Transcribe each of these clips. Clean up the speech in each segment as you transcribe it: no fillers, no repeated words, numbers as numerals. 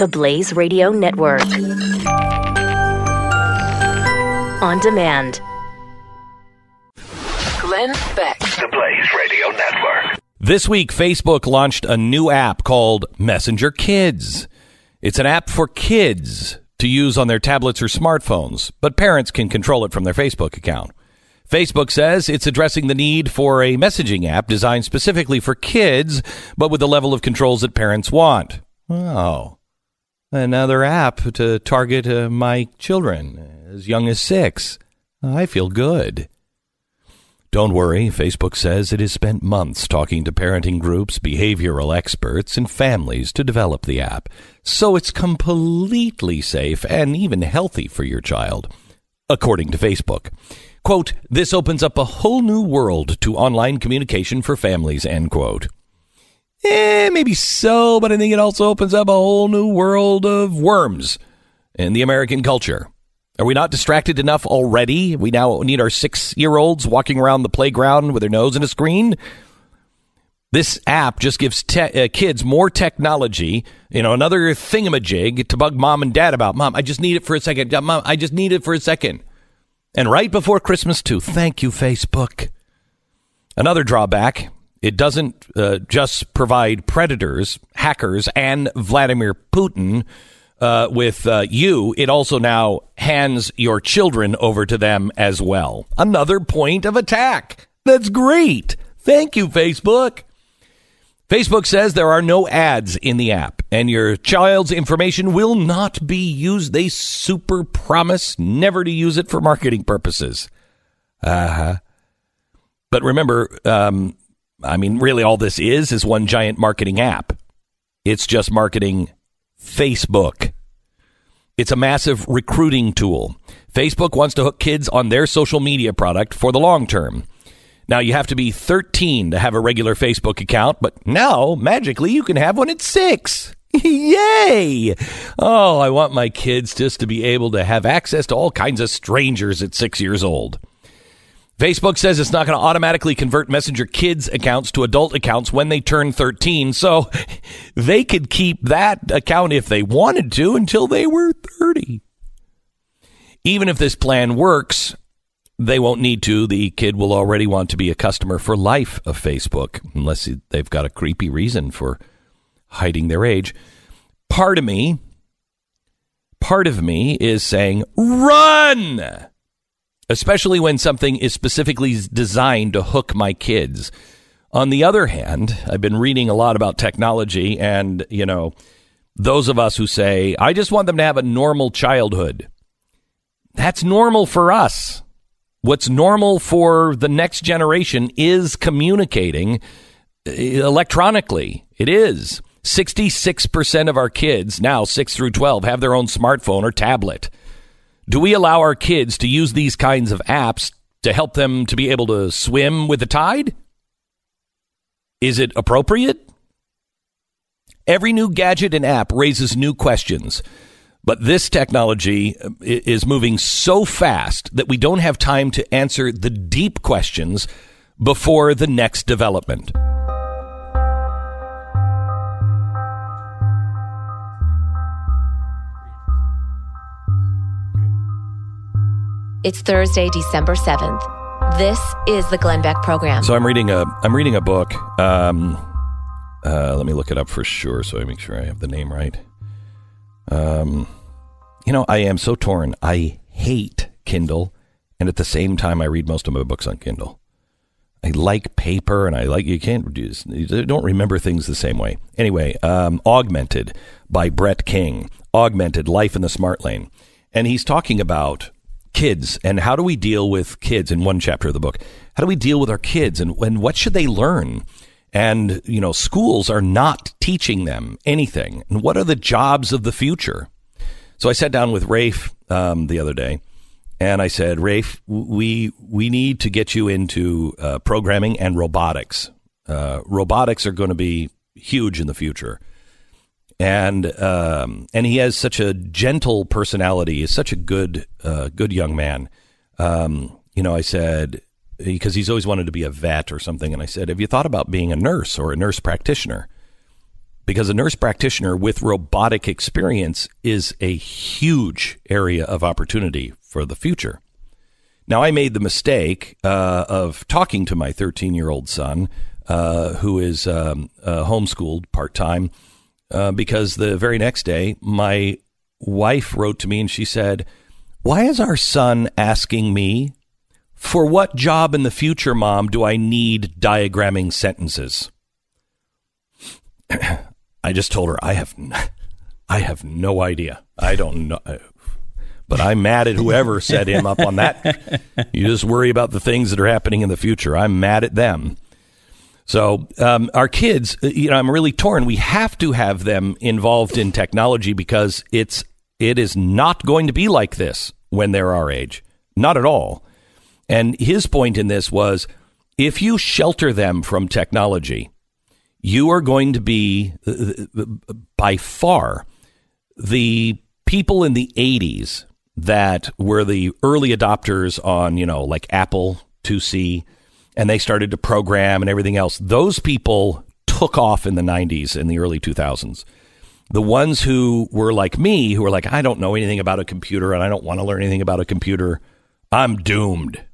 The Blaze Radio Network. On demand. Glenn Beck. The Blaze Radio Network. This week, Facebook launched a new app called Messenger Kids. It's an app for kids to use on their tablets or smartphones, but parents can control it from their Facebook account. Facebook says it's addressing the need for a messaging app designed specifically for kids, but with the level of controls that parents want. Oh, another app to target my children as young as 6. I feel good. Don't worry, Facebook says it has spent months talking to parenting groups, behavioral experts, and families to develop the app, so it's completely safe and even healthy for your child, according to Facebook. Quote, this opens up a whole new world to online communication for families, end quote. Maybe so, but I think it also opens up a whole new world of worms in the American culture. Are we not distracted enough already? We now need our 6-year-olds walking around the playground with their nose in a screen. This app just gives kids more technology, another thingamajig to bug mom and dad about. Mom, I just need it for a second. Mom, I just need it for a second. And right before Christmas, too. Thank you, Facebook. Another drawback, it doesn't just provide predators, hackers, and Vladimir Putin with you. It also now hands your children over to them as well. Another point of attack. That's great. Thank you, Facebook. Facebook says there are no ads in the app, and your child's information will not be used. They super promise never to use it for marketing purposes. But remember, really all this is one giant marketing app. It's just marketing Facebook. It's a massive recruiting tool. Facebook wants to hook kids on their social media product for the long term. Now, you have to be 13 to have a regular Facebook account, but now, magically, you can have one at 6. Yay! Oh, I want my kids just to be able to have access to all kinds of strangers at 6 years old. Facebook says it's not going to automatically convert Messenger Kids accounts to adult accounts when they turn 13, so they could keep that account if they wanted to until they were 30. Even if this plan works, they won't need to. The kid will already want to be a customer for life of Facebook, unless they've got a creepy reason for hiding their age. Part of me is saying, run! Especially when something is specifically designed to hook my kids. On the other hand, I've been reading a lot about technology, and, those of us who say, I just want them to have a normal childhood. That's normal for us. What's normal for the next generation is communicating electronically. It is. 66% of our kids, now 6 through 12, have their own smartphone or tablet. Do we allow our kids to use these kinds of apps to help them to be able to swim with the tide? Is it appropriate? Every new gadget and app raises new questions. But this technology is moving so fast that we don't have time to answer the deep questions before the next development. It's Thursday, December 7th. This is the Glenn Beck Program. So I'm reading a book. Let me look it up for sure so I make sure I have the name right. I am so torn. I hate Kindle, and at the same time, I read most of my books on Kindle. I like paper, and you don't remember things the same way. Anyway, Augmented by Brett King. Augmented, Life in the Smart Lane. And he's talking about kids, and how do we deal with kids in one chapter of the book? How do we deal with our kids, and what should they learn? And, schools are not teaching them anything. And what are the jobs of the future? So I sat down with Rafe the other day, and I said, Rafe, we need to get you into programming and robotics. Robotics are going to be huge in the future. And he has such a gentle personality. He's such a good young man. I said, because he's always wanted to be a vet or something. And I said, have you thought about being a nurse or a nurse practitioner? because a nurse practitioner with robotic experience is a huge area of opportunity for the future. Now, I made the mistake of talking to my 13-year-old son, who is homeschooled part-time, because the very next day, my wife wrote to me and she said, "Why is our son asking me, for what job in the future, Mom, do I need diagramming sentences?" I just told her, I have no idea. I don't know. But I'm mad at whoever set him up on that. You just worry about the things that are happening in the future. I'm mad at them. So our kids, I'm really torn. We have to have them involved in technology because it is not going to be like this when they're our age. Not at all. And his point in this was, if you shelter them from technology, you are going to be, by far, the people in the 80s that were the early adopters on, like Apple IIc, and they started to program and everything else. Those people took off in the 90s and the early 2000s. The ones who were like me, who were like, I don't know anything about a computer and I don't want to learn anything about a computer, I'm doomed.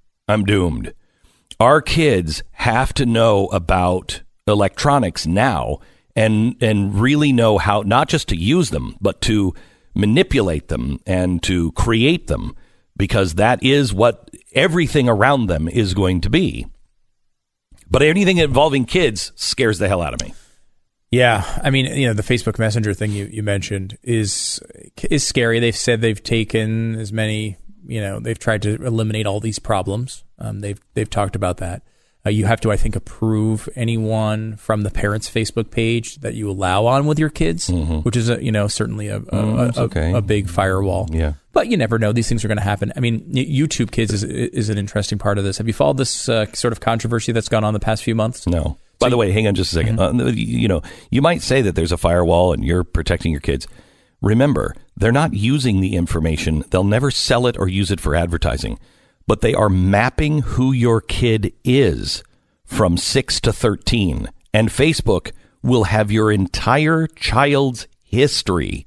Our kids have to know about electronics now and really know how not just to use them, but to manipulate them and to create them, because that is what everything around them is going to be. But anything involving kids scares the hell out of me. Yeah, I mean, the Facebook Messenger thing you mentioned is scary. They've said they've taken as many, they've tried to eliminate all these problems. They've talked about that. You have to, I think, approve anyone from the parents' Facebook page that you allow on with your kids, which is certainly a big firewall. Yeah, but you never know; these things are going to happen. I mean, YouTube Kids is an interesting part of this. Have you followed this sort of controversy that's gone on the past few months? No. By the way, hang on just a second. You might say that there's a firewall and you're protecting your kids. Remember, they're not using the information. They'll never sell it or use it for advertising. But they are mapping who your kid is from 6 to 13. And Facebook will have your entire child's history.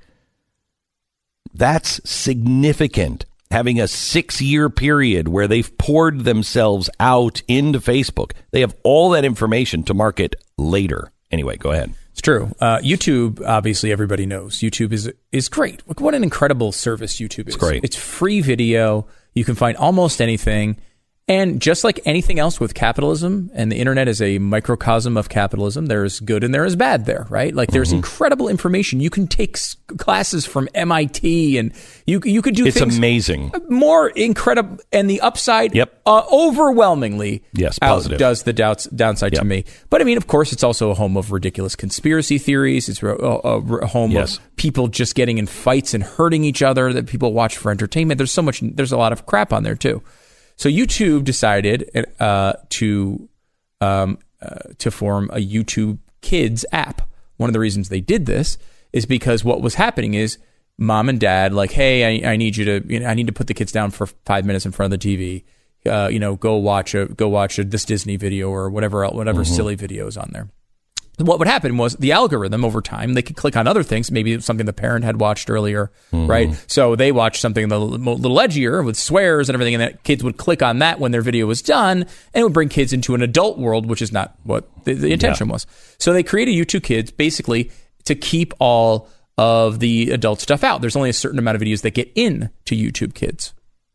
That's significant. Having a 6-year period where they've poured themselves out into Facebook. They have all that information to market later. Anyway, go ahead. It's true. YouTube, obviously, everybody knows. YouTube is great. Look what an incredible service YouTube is. It's great. It's free video. You can find almost anything. And just like anything else with capitalism, and the internet is a microcosm of capitalism, there's good and there is bad there, right? Like there's incredible information. You can take classes from MIT and you could do things. It's amazing. More incredible. And the upside, overwhelmingly positive. Outdoes the downside to me. But I mean, of course, it's also a home of ridiculous conspiracy theories. It's a home of people just getting in fights and hurting each other that people watch for entertainment. There's a lot of crap on there too. So YouTube decided to form a YouTube Kids app. One of the reasons they did this is because what was happening is mom and dad like, hey, I need you to, I need to put the kids down for 5 minutes in front of the TV. Go watch this Disney video or whatever silly video is on there. What would happen was the algorithm over time, they could click on other things, maybe something the parent had watched earlier, right? So they watched something a little edgier with swears and everything, and that kids would click on that when their video was done, and it would bring kids into an adult world, which is not what the intention was. So they created YouTube Kids basically to keep all of the adult stuff out. There's only a certain amount of videos that get in to YouTube Kids.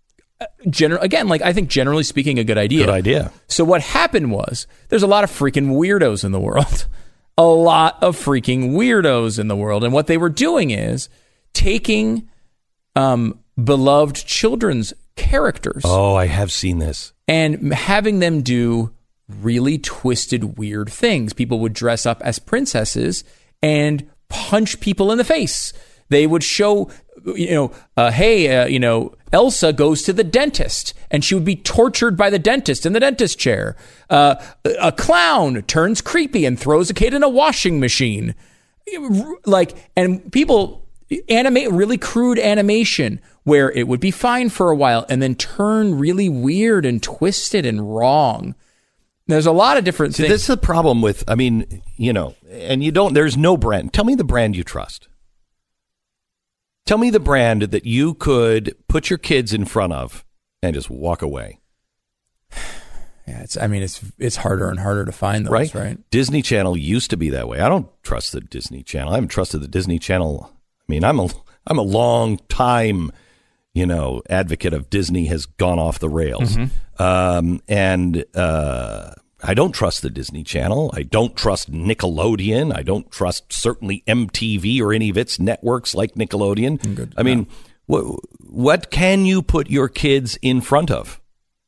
I think generally speaking, a good idea. Good idea. So what happened was there's a lot of freaking weirdos in the world. A lot of freaking weirdos in the world. And what they were doing is taking beloved children's characters. Oh, I have seen this. And having them do really twisted, weird things. People would dress up as princesses and punch people in the face. They would show, Elsa goes to the dentist and she would be tortured by the dentist in the dentist chair. A clown turns creepy and throws a kid in a washing machine. And people animate really crude animation where it would be fine for a while and then turn really weird and twisted and wrong. There's a lot of different things. This is the problem with, and there's no brand. Tell me the brand you trust. Tell me the brand that you could put your kids in front of and just walk away. Yeah, it's harder and harder to find those, right? Disney Channel used to be that way. I don't trust the Disney Channel. I haven't trusted the Disney Channel. I'm a long time, advocate of Disney has gone off the rails. I don't trust the Disney Channel. I don't trust Nickelodeon. I don't trust certainly MTV or any of its networks like Nickelodeon. What can you put your kids in front of?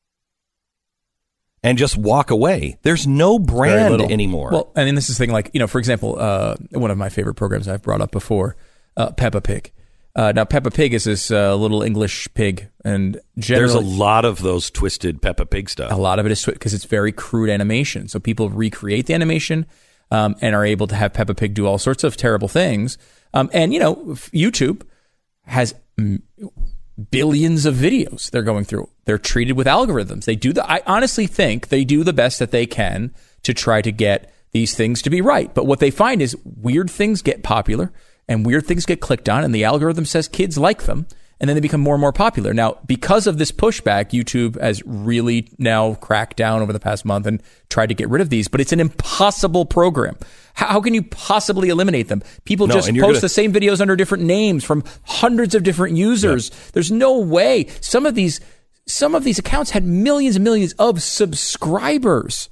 And just walk away. There's no brand anymore. Well, this is the thing, for example, one of my favorite programs I've brought up before, Peppa Pig. Now, Peppa Pig is this little English pig, and generally, there's a lot of those twisted Peppa Pig stuff. A lot of it is because it's very crude animation. So people recreate the animation and are able to have Peppa Pig do all sorts of terrible things. YouTube has billions of videos they're going through. They're treated with algorithms. I honestly think they do the best that they can to try to get these things to be right. But what they find is weird things get popular and weird things get clicked on, and the algorithm says kids like them, and then they become more and more popular. Now, because of this pushback, YouTube has really now cracked down over the past month and tried to get rid of these, but it's an impossible program. How can you possibly eliminate them? People just post the same videos under different names from hundreds of different users. Yep. There's no way. Some of these accounts had millions and millions of subscribers,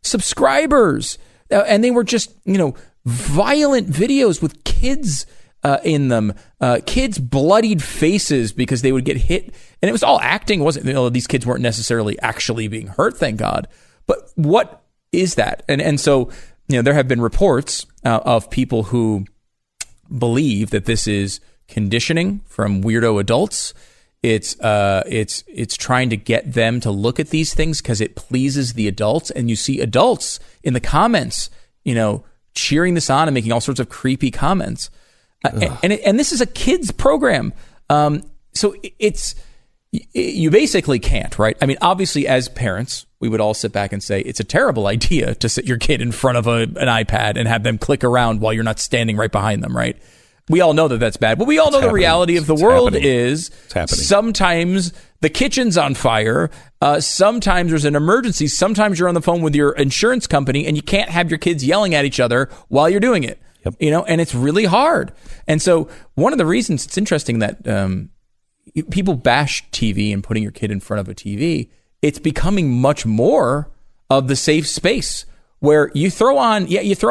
and they were just, violent videos with kids in them, kids' bloodied faces because they would get hit. And it was all acting. It wasn't, these kids weren't necessarily actually being hurt, thank God. But what is that? And so, there have been reports of people who believe that this is conditioning from weirdo adults. It's trying to get them to look at these things because it pleases the adults. And you see adults in the comments, cheering this on and making all sorts of creepy comments. And this is a kids program. So you basically can't, right? Obviously as parents, we would all sit back and say, it's a terrible idea to sit your kid in front of an iPad and have them click around while you're not standing right behind them, right? We all know that that's bad, but we all know the reality of the world is sometimes the kitchen's on fire. Sometimes there's an emergency. Sometimes you're on the phone with your insurance company and you can't have your kids yelling at each other while you're doing it. Yep. And it's really hard. And so one of the reasons it's interesting that people bash TV and putting your kid in front of a TV, it's becoming much more of the safe space where you throw on,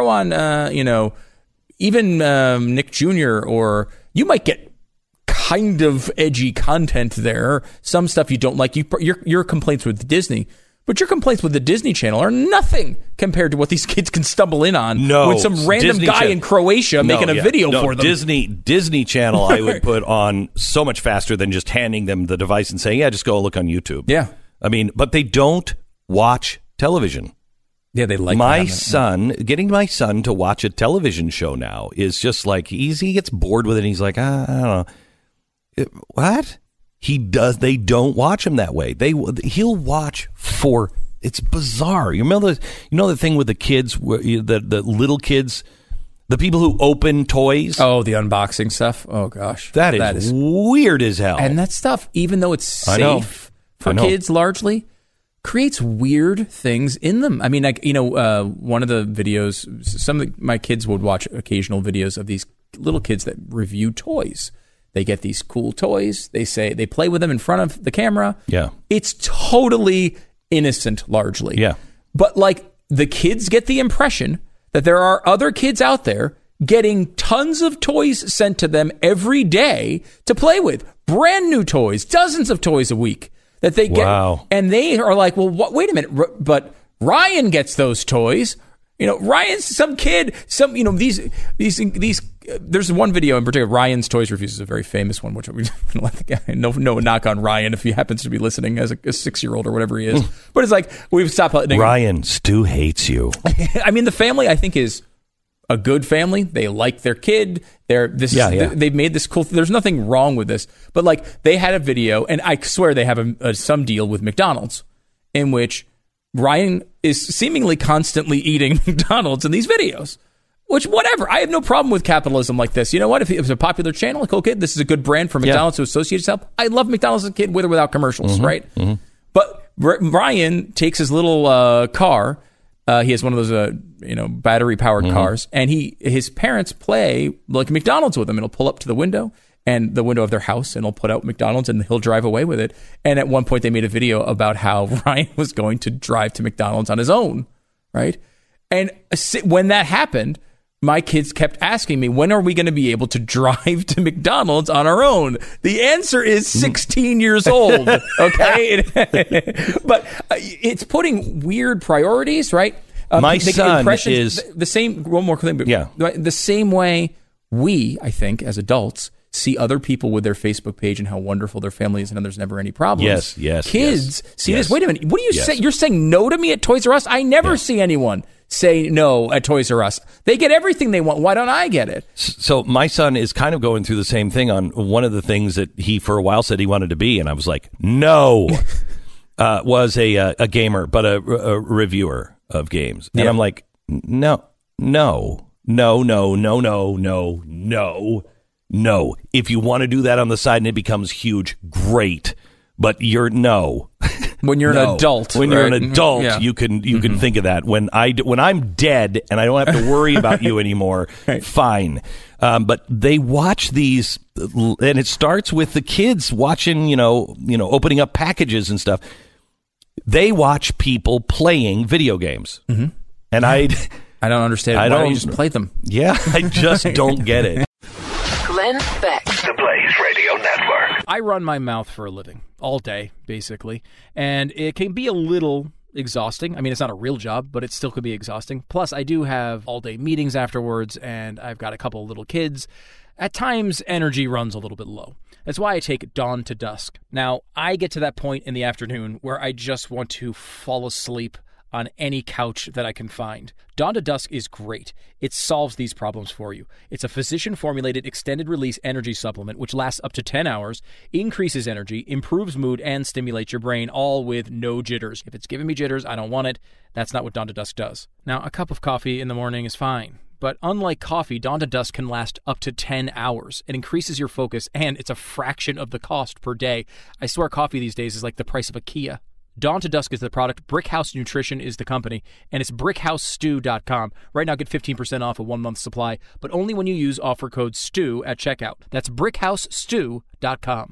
even Nick Jr., or you might get kind of edgy content there. Some stuff you don't like. Your complaints with Disney, but your complaints with the Disney Channel are nothing compared to what these kids can stumble in on with some random guy in Croatia making a video for them. Disney Channel I would put on so much faster than just handing them the device and saying, just go look on YouTube. Yeah. But they don't watch television. Yeah, they like getting my son to watch a television show now is just like he gets bored with it and he's like, I don't know. What? He does. They don't watch him that way. He'll watch it's bizarre. You remember the thing with the kids, the little kids, the people who open toys? Oh, the unboxing stuff. Oh gosh. That is weird as hell. And that stuff, even though it's safe for kids largely, creates weird things in them. One of the videos, my kids would watch occasional videos of these little kids that review toys. They get these cool toys. They play with them in front of the camera. Yeah. It's totally innocent largely. Yeah. But the kids get the impression that there are other kids out there getting tons of toys sent to them every day to play with. Brand new toys, dozens of toys a week that they get. Wow. And they are like, well, wait a minute, but Ryan gets those toys. Ryan's some kid, these there's one video in particular, Ryan's Toys Reviews is a very famous one, which we let the guy, no knock on Ryan if he happens to be listening as a 6-year-old or whatever he is. But it's like, we've stopped letting Ryan, Stu hates you. The family, I think, is a good family. They like their kid. They've made this cool. There's nothing wrong with this. But they had a video, and I swear they have some deal with McDonald's in which Ryan is seemingly constantly eating McDonald's in these videos. Which, whatever. I have no problem with capitalism like this. You know what? If it's a popular channel, like, okay, this is a good brand for McDonald's to associate itself. I love McDonald's as a kid with or without commercials, right? But Brian takes his little car. He has one of those, battery-powered cars. And his parents play like McDonald's with him. It'll pull up to the window and the window of their house, and he'll put out McDonald's, and he'll drive away with it. And at one point, they made a video about how Ryan was going to drive to McDonald's on his own, right? And when that happened, my kids kept asking me, when are we going to be able to drive to McDonald's on our own? The answer is 16 years old, okay? But it's putting weird priorities, right? My son is... The same, one more thing. The same way we, I think, as adults, see other people with their Facebook page and how wonderful their family is and there's never any problems. Yes. Kids see this. Wait a minute. What do you say? You're saying no to me at Toys R Us? I never see anyone say no at Toys R Us. They get everything they want. Why don't I get it? So my son is kind of going through the same thing on one of the things that he for a while said he wanted to be. And I was like, no, was a gamer, but a reviewer of games. And I'm like, no. If you want to do that on the side and it becomes huge, great. But you're when you're an adult. When you're an adult, you can think of that. When I'm dead and I don't have to worry about you anymore, fine. But they watch these, and it starts with the kids watching, opening up packages and stuff. They watch people playing video games, and I don't understand. Why don't you just play them? Yeah, I just don't get it. Glenn Beck. The Blaze Radio Network. I run my mouth for a living all day, basically, and it can be a little exhausting. I mean, it's not a real job, but it still could be exhausting. Plus, I do have all-day meetings afterwards, and I've got a couple of little kids. At times, energy runs a little bit low. That's why I take dawn to dusk. Now, I get to that point in the afternoon where I just want to fall asleep on any couch that I can find. Dawn to Dusk is great. It solves these problems for you. It's a physician-formulated extended-release energy supplement which lasts up to 10 hours, increases energy, improves mood, and stimulates your brain, all with no jitters. If it's giving me jitters, I don't want it. That's not what Dawn to Dusk does. Now, a cup of coffee in the morning is fine. But unlike coffee, Dawn to Dusk can last up to 10 hours. It increases your focus, and it's a fraction of the cost per day. I swear coffee these days is like the price of a Kia. Dawn to Dusk is the product, Brickhouse Nutrition is the company, and it's brickhousestew.com. Right now, get 15% off a 1-month supply, but only when you use offer code STEW at checkout. That's brickhousestew.com.